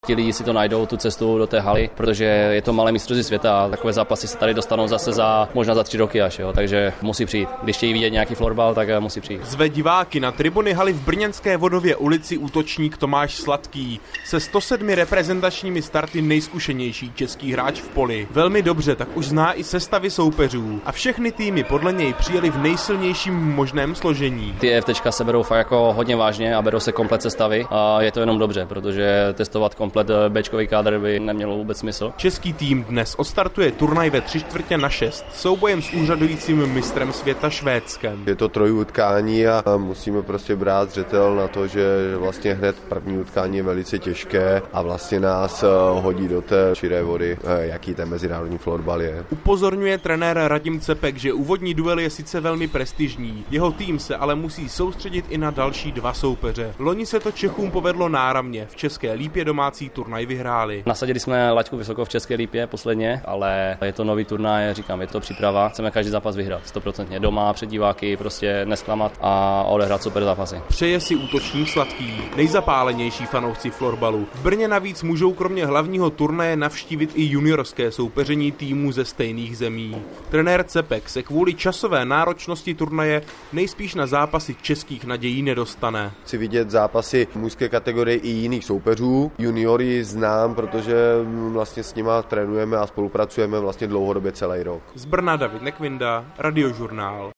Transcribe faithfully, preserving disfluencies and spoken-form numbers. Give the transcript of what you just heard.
Ti lidi si to najdou, tu cestu do té haly, protože je to malé mistrovství světa a takové zápasy se tady dostanou zase za možná za tři roky až, jo, takže musí přijít. Když chtějí vidět nějaký florbal, tak musí přijít. Zve diváky na tribuny haly v brněnské Vodově ulici útočník Tomáš Sladký. Se sto sedmi reprezentačními starty nejzkušenější český hráč v poli. Velmi dobře, tak už zná i sestavy soupeřů a všechny týmy podle něj přijeli v nejsilnějším možném složení. Ty FTčka se berou fakt jako hodně vážně a berou se komplet sestavy a je to jenom dobře, protože testovat komplet béčkový kádr by nemělo vůbec smysl. Český tým dnes odstartuje turnaj ve tři čtvrtě na šest soubojem s úřadujícím mistrem světa Švédskem. Je to trojutkání a musíme prostě brát zřetel na to, že vlastně hned první utkání je velice těžké a vlastně nás hodí do té širé vody, jaký ten mezinárodní florbal je. Upozorňuje trenér Radim Cepek, že úvodní duel je sice velmi prestižní, jeho tým se ale musí soustředit i na další dva soupeře. Loni se to Čechům povedlo náramně, v České Lípě domácí turnaj vyhráli. Nasadili jsme laťku vysoko v České Lípě posledně, ale je to nový turnaj, říkám, je to příprava. Chceme každý zápas vyhrát, sto procent doma, před diváky, prostě nesklamat a odehrát super zápasy. Přeje si útočník Sladký, nejzapálenější fanoušci florbalu. V Brně navíc můžou kromě hlavního turnaje navštívit i juniorské soupeření týmů ze stejných zemí. Trenér Cepek se kvůli časové náročnosti turnaje nejspíš na zápasy českých nadějí nedostane. Chci vidět zápasy mužské kategorie i jiných soupeřů. Juniory znám, protože vlastně s nima trénujeme a spolupracujeme vlastně dlouhodobě celý rok. Z Brna David Nekvinda, Radiožurnál.